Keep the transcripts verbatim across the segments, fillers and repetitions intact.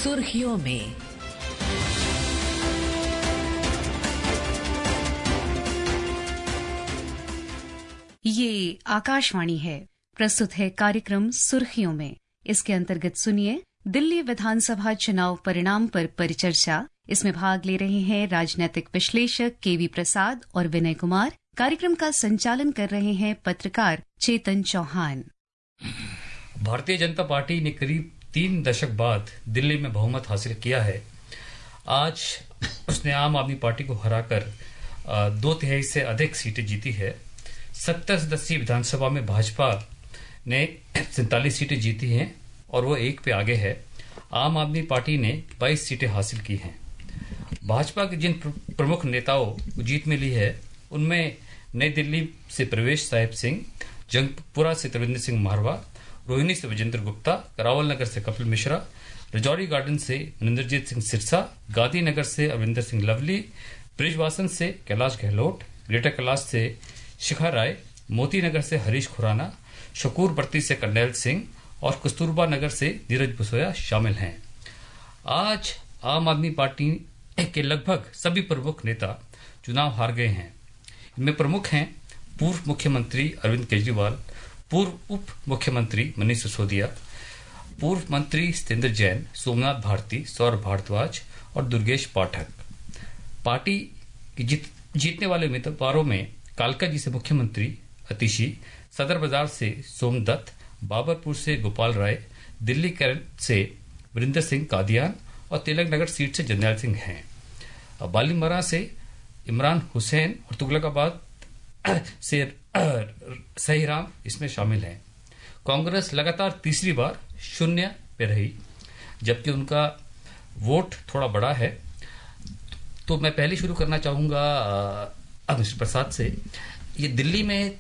सुर्खियों में। ये आकाशवाणी है। प्रस्तुत है कार्यक्रम सुर्खियों में। इसके अंतर्गत सुनिए दिल्ली विधानसभा चुनाव परिणाम पर परिचर्चा। इसमें भाग ले रहे हैं राजनीतिक विश्लेषक केवी प्रसाद और विनय कुमार। कार्यक्रम का संचालन कर रहे हैं पत्रकार चेतन चौहान। भारतीय जनता पार्टी ने करीब तीन दशक बाद दिल्ली में बहुमत हासिल किया है। आज उसने आम आदमी पार्टी को हराकर दो तिहाई से अधिक सीटें जीती है। सत्तर सदस्यीय विधानसभा में भाजपा ने सैंतालीस सीटें जीती हैं और वो एक पे आगे है। आम आदमी पार्टी ने बाईस सीटें हासिल की हैं। भाजपा के जिन प्रमुख नेताओं को जीत मिली है उनमें नई दिल्ली से प्रवेश साहिब सिंह, जंगपुरा से त्रिवेंद्र सिंह मारवा, रोहिणी से विजेंद्र गुप्ता, करावल नगर से कपिल मिश्रा, रजौरी गार्डन से मनिंदरजीत सिंह सिरसा, गांधीनगर से अरविंदर सिंह लवली, ब्रिजवासन से कैलाश गहलोत, ग्रेटर कैलाश से शिखा राय, मोती नगर से हरीश खुराना, शकूरबर्ती से कर्नैल सिंह और कस्तूरबा नगर से नीरज बुसोया शामिल हैं। आज आम आदमी पार्टी के लगभग सभी प्रमुख नेता चुनाव हार गए हैं। इनमें प्रमुख हैं पूर्व मुख्यमंत्री अरविंद केजरीवाल, पूर्व उप मुख्यमंत्री मनीष सिसोदिया, पूर्व मंत्री सत्येंद्र जैन, सोमनाथ भारती, सौरभ भारद्वाज और दुर्गेश पाठक। पार्टी की जीत, जीतने वाले उम्मीदवारों में कालका जी से मुख्यमंत्री अतिशी, सदर बाजार से सोमदत्त, बाबरपुर से गोपाल राय, दिल्ली कैरल से वरिंदर सिंह कादियान और तिलक नगर सीट से जरनैल सिंह हैं। बालीमरा से इमरान हुसैन और तुगलकाबाद से सहीराम इसमें शामिल हैं। कांग्रेस लगातार तीसरी बार शून्य पे रही, जबकि उनका वोट थोड़ा बड़ा है। तो मैं पहले शुरू करना चाहूंगा मिस्टर प्रसाद से। ये दिल्ली में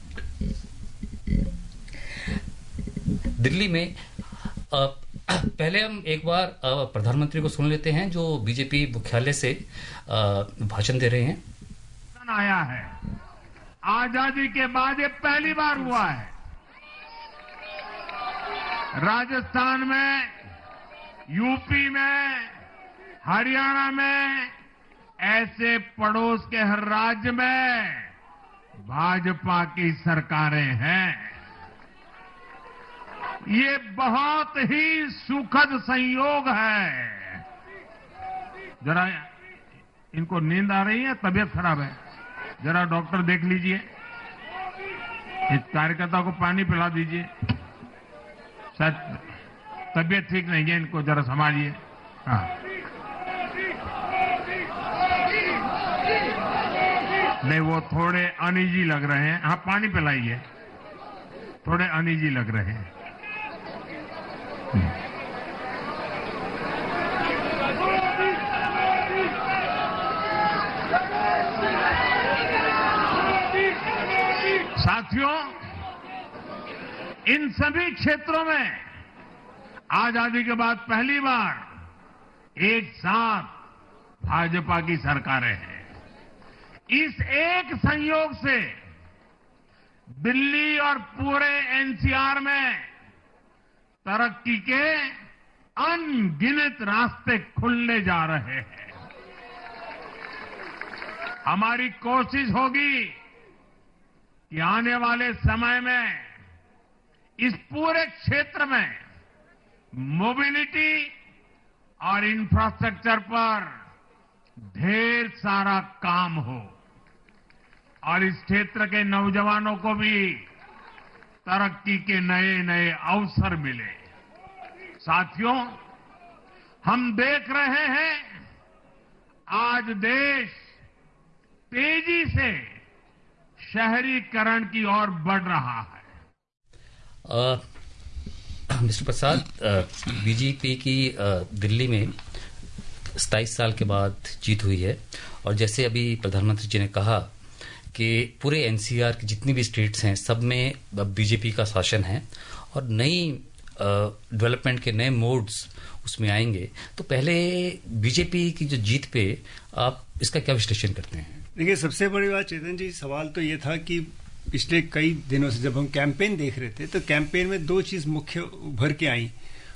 दिल्ली में आ, पहले हम एक बार प्रधानमंत्री को सुन लेते हैं जो बीजेपी मुख्यालय से आ, भाषण दे रहे हैं। आया है आजादी के बाद ये पहली बार हुआ है। राजस्थान में, यूपी में, हरियाणा में, ऐसे पड़ोस के हर राज्य में भाजपा की सरकारें हैं। ये बहुत ही सुखद संयोग है। जरा इनको नींद आ रही है, तबीयत खराब है, जरा डॉक्टर देख लीजिए। इस कार्यकर्ता को पानी पिला दीजिए, शायद तबीयत ठीक नहीं है, इनको जरा संभालिए। हाँ, नहीं वो थोड़े अनईजी लग रहे हैं। हाँ, पानी पिलाइए, थोड़े अनईजी लग रहे हैं। साथियों, इन सभी क्षेत्रों में आजादी के बाद पहली बार एक साथ भाजपा की सरकारें हैं। इस एक संयोग से दिल्ली और पूरे एनसीआर में तरक्की के अनगिनत रास्ते खुलने जा रहे हैं। हमारी कोशिश होगी कि आने वाले समय में इस पूरे क्षेत्र में मोबिलिटी और इंफ्रास्ट्रक्चर पर ढेर सारा काम हो और इस क्षेत्र के नौजवानों को भी तरक्की के नए नए अवसर मिले। साथियों, हम देख रहे हैं आज देश तेजी से शहरीकरण की ओर बढ़ रहा है। आ, मिस्टर प्रसाद, बीजेपी की आ, दिल्ली में सताईस साल के बाद जीत हुई है और जैसे अभी प्रधानमंत्री जी ने कहा कि पूरे एनसीआर की जितनी भी स्टेट्स हैं सब में बीजेपी का शासन है और नई डेवलपमेंट के नए मोड्स उसमें आएंगे। तो पहले बीजेपी की जो जीत पे आप इसका क्या विश्लेषण करते हैं? देखिए, सबसे बड़ी बात चेतन जी, सवाल तो ये था कि पिछले कई दिनों से जब हम कैंपेन देख रहे थे तो कैंपेन में दो चीज मुख्य उभर के आई।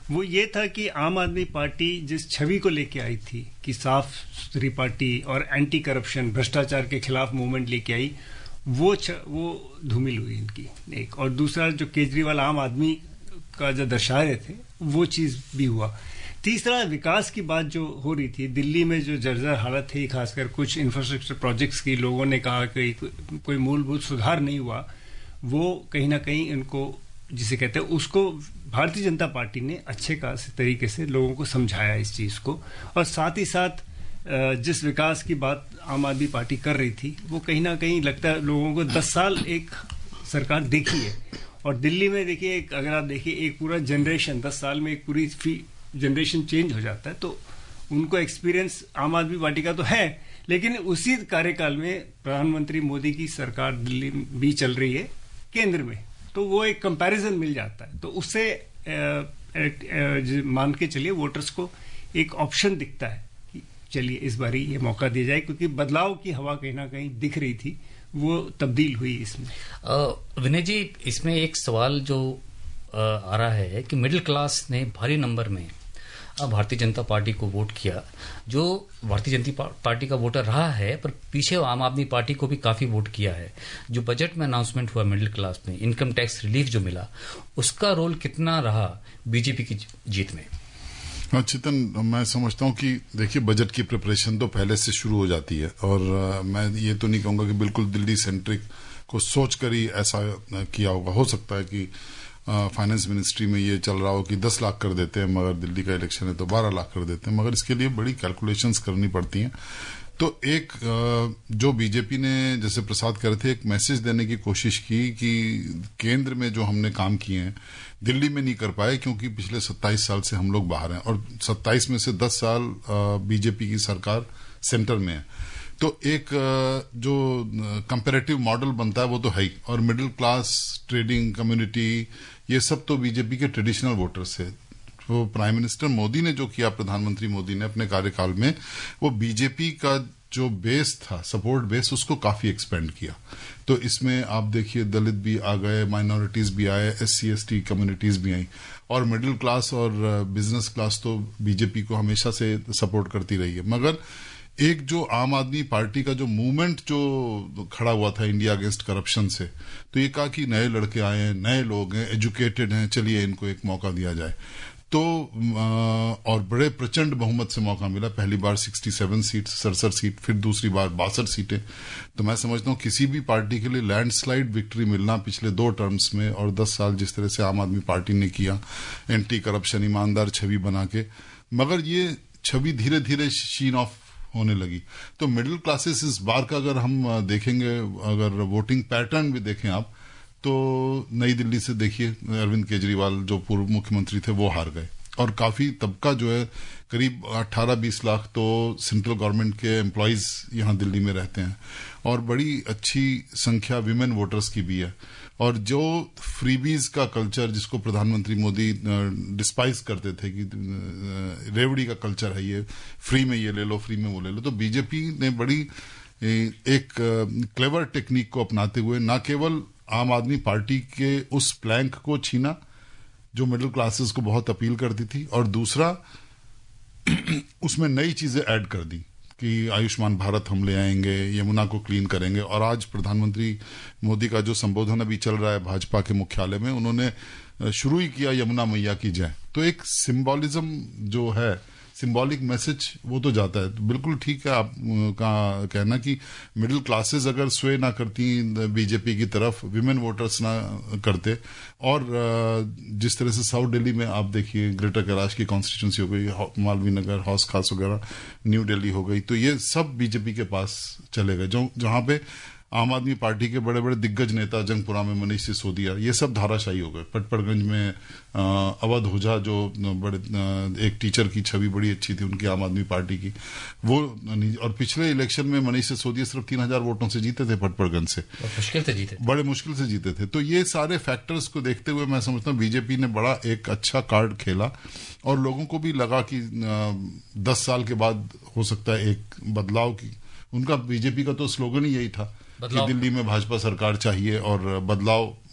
वो ये था कि आम आदमी पार्टी जिस छवि को लेके आई थी कि साफ सुथरी पार्टी और एंटी करप्शन भ्रष्टाचार के खिलाफ मूवमेंट लेके आई, वो छ, वो धूमिल हुई इनकी एक। और दूसरा जो केजरीवाल आम आदमी का जो दर्शा रहे थे वो चीज भी हुआ। तीसरा विकास की बात जो हो रही थी, दिल्ली में जो जर्जर हालत थी, खासकर कुछ इंफ्रास्ट्रक्चर प्रोजेक्ट्स की, लोगों ने कहा कि कोई मूलभूत सुधार नहीं हुआ, वो कहीं ना कहीं इनको जिसे कहते हैं उसको भारतीय जनता पार्टी ने अच्छे खासे तरीके से लोगों को समझाया इस चीज को। और साथ ही साथ जिस विकास की बात आम आदमी पार्टी कर रही थी वो कहीं ना कहीं लगता है लोगों को दस साल एक सरकार देखी है। और दिल्ली में देखिए, अगर आप देखिए एक पूरा जनरेशन, दस साल में एक पूरी जनरेशन चेंज हो जाता है, तो उनको एक्सपीरियंस आम आदमी पार्टी का तो है, लेकिन उसी कार्यकाल में प्रधानमंत्री मोदी की सरकार दिल्ली भी चल रही है केंद्र में, तो वो एक कंपैरिजन मिल जाता है। तो उससे मान के चलिए वोटर्स को एक ऑप्शन दिखता है कि चलिए इस बारी ये मौका दिया जाए, क्योंकि बदलाव की हवा कहीं ना कहीं दिख रही थी, वो तब्दील हुई इसमें। विनय जी, इसमें एक सवाल जो आ, आ रहा है कि मिडिल क्लास ने भारी नंबर में भारतीय जनता पार्टी को वोट किया, जो भारतीय जनता पार्टी का वोटर रहा है, पर पीछे आम आदमी पार्टी को भी काफी वोट किया है। जो बजट में अनाउंसमेंट हुआ मिडिल क्लास में, इनकम टैक्स रिलीफ जो मिला, उसका रोल कितना रहा बीजेपी की जीत में? हाँ चितन, मैं समझता हूँ कि देखिए बजट की प्रिपरेशन तो पहले से शुरू हो जाती है, और आ, मैं ये तो नहीं कहूंगा कि बिल्कुल दिल्ली सेंट्रिक को सोचकर ही ऐसा किया होगा। हो सकता है कि फाइनेंस मिनिस्ट्री में ये चल रहा हो कि दस लाख कर देते हैं, मगर दिल्ली का इलेक्शन है तो बारह लाख कर देते हैं, मगर इसके लिए बड़ी कैलकुलेशंस करनी पड़ती हैं। तो एक जो बीजेपी ने, जैसे प्रसाद कह रहे थे, एक मैसेज देने की कोशिश की कि केंद्र में जो हमने काम किए हैं दिल्ली में नहीं कर पाए, क्योंकि पिछले सत्ताईस साल से हम लोग बाहर हैं, और सत्ताईस में से दस साल बीजेपी की सरकार सेंटर में है। तो एक जो कंपैरेटिव मॉडल बनता है वो तो है ही, और मिडिल क्लास, ट्रेडिंग कम्युनिटी, ये सब तो बीजेपी के ट्रेडिशनल वोटर्स है। तो प्राइम मिनिस्टर मोदी ने जो किया, प्रधानमंत्री मोदी ने अपने कार्यकाल में, वो बीजेपी का जो बेस था, सपोर्ट बेस, उसको काफी एक्सपेंड किया। तो इसमें आप देखिए दलित भी आ गए, माइनॉरिटीज भी आए, S C S T communities भी आई, और मिडिल क्लास और बिजनेस क्लास तो बीजेपी को हमेशा से सपोर्ट करती रही है। मगर एक जो आम आदमी पार्टी का जो मूवमेंट जो खड़ा हुआ था इंडिया अगेंस्ट करप्शन से, तो ये कहा कि नए लड़के आए हैं, नए लोग हैं, एजुकेटेड हैं, चलिए इनको एक मौका दिया जाए। तो और बड़े प्रचंड बहुमत से मौका मिला, पहली बार सड़सठ सीट, सड़सठ सीट, फिर दूसरी बार बासठ सीटें। तो मैं समझता हूँ किसी भी पार्टी के लिए लैंडस्लाइड विक्ट्री मिलना पिछले दो टर्म्स में, और दस साल जिस तरह से आम आदमी पार्टी ने किया, एंटी करप्शन, ईमानदार छवि बना के, मगर ये छवि धीरे धीरे शीन ऑफ होने लगी। तो मिडिल क्लासेस इस बार का अगर हम देखेंगे, अगर वोटिंग पैटर्न भी देखें आप, तो नई दिल्ली से देखिए अरविंद केजरीवाल जो पूर्व मुख्यमंत्री थे वो हार गए, और काफी तबका जो है करीब अठारह बीस लाख तो सेंट्रल गवर्नमेंट के एम्प्लॉयज यहाँ दिल्ली में रहते हैं, और बड़ी अच्छी संख्या विमेन वोटर्स की भी है। और जो फ्रीबीज का कल्चर जिसको प्रधानमंत्री मोदी डिस्पाइज करते थे कि रेवड़ी का कल्चर है ये, फ्री में ये ले लो, फ्री में वो ले लो, तो बीजेपी ने बड़ी एक क्लेवर टेक्निक को अपनाते हुए न केवल आम आदमी पार्टी के उस प्लैंक को छीना जो मिडिल क्लासेस को बहुत अपील करती थी, और दूसरा उसमें नई चीजें ऐड कर दी कि आयुष्मान भारत हम ले आएंगे, यमुना को क्लीन करेंगे। और आज प्रधानमंत्री मोदी का जो संबोधन अभी चल रहा है भाजपा के मुख्यालय में, उन्होंने शुरू ही किया यमुना मैया की जय। तो एक सिंबॉलिज्म जो है, सिंबॉलिक मैसेज, वो तो जाता है। तो बिल्कुल ठीक है आप का कहना कि मिडिल क्लासेस अगर स्वे ना करती बीजेपी की तरफ, विमेन वोटर्स ना करते, और जिस तरह से साउथ दिल्ली में आप देखिए ग्रेटर कैलाश की कॉन्स्टिट्यूंसी हो गई, मालवीय नगर, हौस खास वगैरह, न्यू दिल्ली हो गई, तो ये सब बीजेपी के पास चले गए। जो जहां पे आम आदमी पार्टी के बड़े बड़े दिग्गज नेता, जंगपुरा में मनीष सिसोदिया, ये सब धाराशायी हो गए। पटपड़गंज में अवध ओझा जो बड़े एक टीचर की छवि बड़ी अच्छी थी उनकी आम आदमी पार्टी की, वो, और पिछले इलेक्शन में मनीष सिसोदिया सिर्फ तीन हजार वोटों से जीते थे पटपड़गंज से, मुश्किल से जीते, बड़े मुश्किल से जीते थे। तो ये सारे फैक्टर्स को देखते हुए मैं समझता हूँ बीजेपी ने बड़ा एक अच्छा कार्ड खेला, और लोगों को भी लगा कि दस साल के बाद हो सकता है एक बदलाव की। उनका बीजेपी का तो स्लोगन ही यही था कि दिल्ली में भाजपा सरकार चाहिए, और बदलाव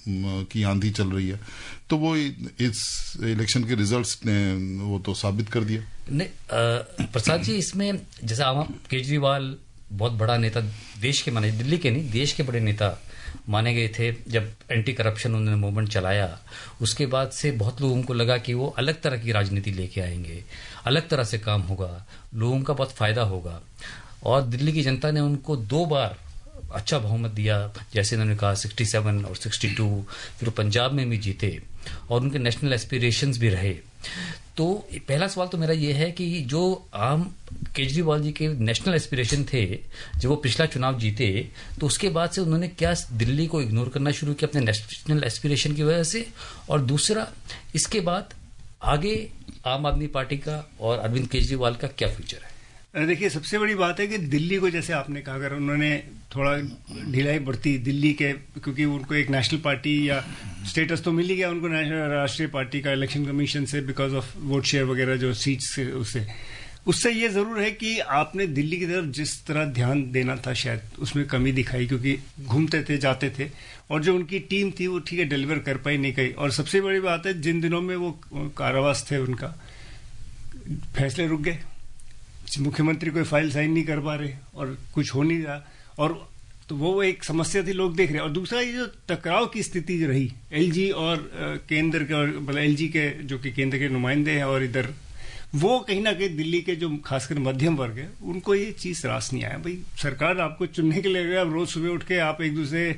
की आंधी चल रही है, तो वो इस इलेक्शन के रिजल्ट्स ने वो तो साबित कर दिया। नहीं प्रसाद जी, इसमें जैसे आम केजरीवाल बहुत बड़ा नेता देश के माने, दिल्ली के नहीं देश के बड़े नेता माने गए थे। जब एंटी करप्शन उन्होंने मूवमेंट चलाया, उसके बाद से बहुत लोगों को लगा कि वो अलग तरह की राजनीति लेके आएंगे, अलग तरह से काम होगा, लोगों का बहुत फायदा होगा। और दिल्ली की जनता ने उनको दो बार अच्छा बहुमत दिया, जैसे उन्होंने कहा सड़सठ और बासठ, फिर पंजाब में भी जीते और उनके नेशनल एस्पिरेशंस भी रहे। तो पहला सवाल तो मेरा ये है कि जो आम केजरीवाल जी के नेशनल एस्पिरेशन थे जब वो पिछला चुनाव जीते, तो उसके बाद से उन्होंने क्या दिल्ली को इग्नोर करना शुरू किया अपने नेशनल एस्पिरेशन की वजह से? और दूसरा, इसके बाद आगे आम आदमी पार्टी का और अरविंद केजरीवाल का क्या फ्यूचर है? देखिए, सबसे बड़ी बात है कि दिल्ली को, जैसे आपने कहा, अगर उन्होंने थोड़ा ढिलाई बरती दिल्ली के, क्योंकि उनको एक नेशनल पार्टी या स्टेटस तो मिल ही गया उनको राष्ट्रीय पार्टी का इलेक्शन कमीशन से, बिकॉज ऑफ वोट शेयर वगैरह जो सीट्स से, उससे उससे ये जरूर है कि आपने दिल्ली की तरफ जिस तरह ध्यान देना था शायद उसमें कमी दिखाई, क्योंकि घूमते थे, जाते थे, और जो उनकी टीम थी वो ठीक है डिलीवर कर पाई नहीं गई। और सबसे बड़ी बात है, जिन दिनों में वो कारावास थे उनका फैसले रुक गए, मुख्यमंत्री कोई फाइल साइन नहीं कर पा रहे और कुछ हो नहीं रहा, और तो वो एक समस्या थी, लोग देख रहे। और दूसरा, ये जो टकराव की स्थिति जो रही एलजी और केंद्र के, और मतलब एलजी के जो कि केंद्र के नुमाइंदे हैं और इधर, वो कहीं ना कहीं दिल्ली के जो खासकर मध्यम वर्ग है उनको ये चीज रास नहीं आया। भाई सरकार आपको चुनने के लिए, आप रोज सुबह उठ के आप एक दूसरे,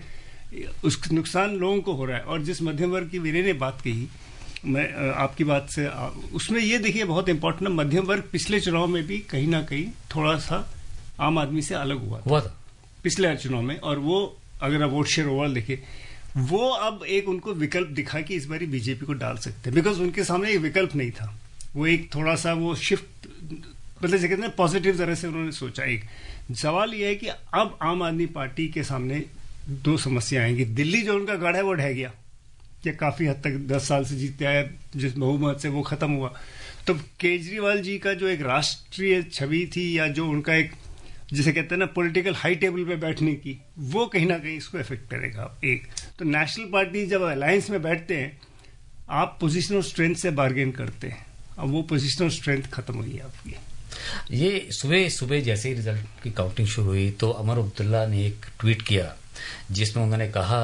उस नुकसान लोगों को हो रहा है। और जिस मध्यम वर्ग की वीरे ने बात कही, मैं आपकी बात से उसमें ये देखिए बहुत इंपॉर्टेंट, मध्यम वर्ग पिछले चुनाव में भी कहीं ना कहीं थोड़ा सा आम आदमी से अलग हुआ हुआ था पिछले चुनाव में। और वो अगर आप वोट शेयर ओवरऑल देखें, वो अब एक उनको विकल्प दिखा कि इस बारी बीजेपी को डाल सकते हैं, बिकॉज उनके सामने एक विकल्प नहीं था। वो एक थोड़ा सा वो शिफ्ट, मतलब कहते हैं पॉजिटिव तरह से उन्होंने सोचा। एक सवाल यह है कि अब आम आदमी पार्टी के सामने दो समस्या आएंगी। दिल्ली जो उनका गढ़ है वो ढह गया, कि काफी हद तक दस साल से जीते आए, जिस बहुमत से वो खत्म हुआ। तो केजरीवाल जी का जो एक राष्ट्रीय छवि थी, या जो उनका एक, जिसे कहते हैं ना पॉलिटिकल हाई टेबल पे बैठने की, वो कहीं ना कहीं इसको इफेक्ट करेगा। एक तो नेशनल पार्टी जब अलायंस में बैठते हैं, आप पोजिशनल स्ट्रेंथ से बार्गेन करते हैं, अब वो पोजिशनल स्ट्रेंथ खत्म हुई है आपकी। ये सुबह सुबह जैसे ही रिजल्ट की काउंटिंग शुरू हुई, तो अमर अब्दुल्ला ने एक ट्वीट किया जिसमें उन्होंने कहा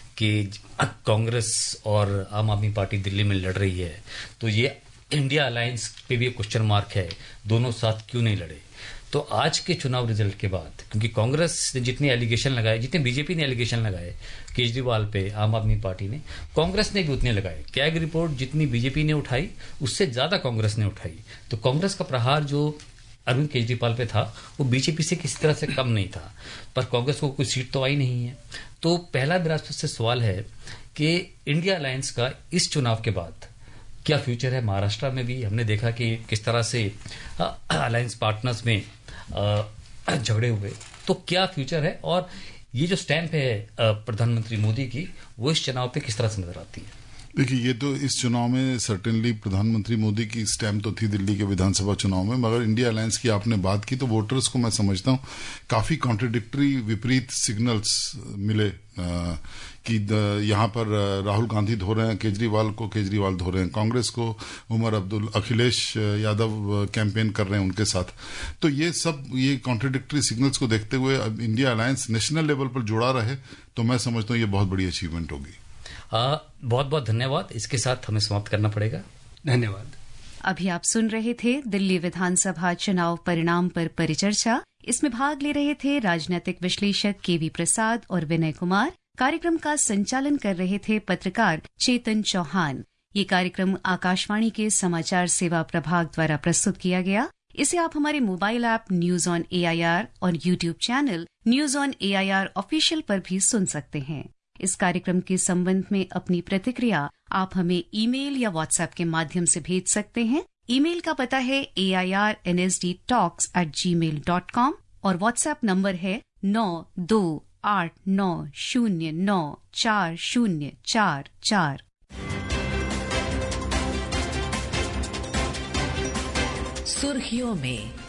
कि कांग्रेस और आम आदमी पार्टी दिल्ली में लड़ रही है, तो ये इंडिया अलायंस पे भी क्वेश्चन मार्क है, दोनों साथ क्यों नहीं लड़े। तो आज के चुनाव रिजल्ट के बाद, क्योंकि कांग्रेस ने जितने एलिगेशन लगाए, जितने बीजेपी ने एलिगेशन लगाए केजरीवाल पे, आम आदमी पार्टी ने, कांग्रेस ने भी उतने लगाए। कैग रिपोर्ट जितनी बीजेपी ने उठाई उससे ज्यादा कांग्रेस ने उठाई। तो कांग्रेस का प्रहार जो अरविंद केजरीवाल पे था वो बीजेपी से किसी तरह से कम नहीं था, पर कांग्रेस को कोई सीट तो आई नहीं है। तो पहला मेरा से सवाल है कि इंडिया अलायंस का इस चुनाव के बाद क्या फ्यूचर है? महाराष्ट्र में भी हमने देखा कि किस तरह से अलायंस पार्टनर्स में झगड़े हुए, तो क्या फ्यूचर है? और ये जो स्टैंप है प्रधानमंत्री मोदी की, वो इस चुनाव पे किस तरह से नजर आती है? देखिए, ये तो इस चुनाव में सर्टेनली प्रधानमंत्री मोदी की स्टैम्प तो थी दिल्ली के विधानसभा चुनाव में, मगर इंडिया अलायंस की आपने बात की तो वोटर्स को मैं समझता हूं काफी कॉन्ट्रडिक्टरी, विपरीत सिग्नल्स मिले आ, कि यहां पर राहुल गांधी धो रहे हैं केजरीवाल को, केजरीवाल धो रहे हैं कांग्रेस को, उमर अब्दुल अखिलेश यादव कैंपेन कर रहे हैं उनके साथ। तो ये सब ये कॉन्ट्रडिक्टरी सिग्नल्स को देखते हुए अब इंडिया अलायंस नेशनल लेवल पर जुड़ा रहे तो मैं समझता हूं ये बहुत बड़ी अचीवमेंट होगी। आ, बहुत बहुत धन्यवाद। इसके साथ हमें समाप्त करना पड़ेगा। धन्यवाद। अभी आप सुन रहे थे दिल्ली विधानसभा चुनाव परिणाम पर परिचर्चा। इसमें भाग ले रहे थे राजनीतिक विश्लेषक केवी प्रसाद और विनय कुमार। कार्यक्रम का संचालन कर रहे थे पत्रकार चेतन चौहान। ये कार्यक्रम आकाशवाणी के समाचार सेवा प्रभाग द्वारा प्रस्तुत किया गया। इसे आप हमारे mobile app news on AIR और YouTube channel news on AIR official पर भी सुन सकते हैं। इस कार्यक्रम के संबंध में अपनी प्रतिक्रिया आप हमें ईमेल या व्हाट्सएप के माध्यम से भेज सकते हैं। ईमेल का पता है A I R N S D talks at Gmail dot com और व्हाट्सएप नंबर है नौ दो आठ नौ शून्य नौ चार शून्य चार चार। सुर्खियों में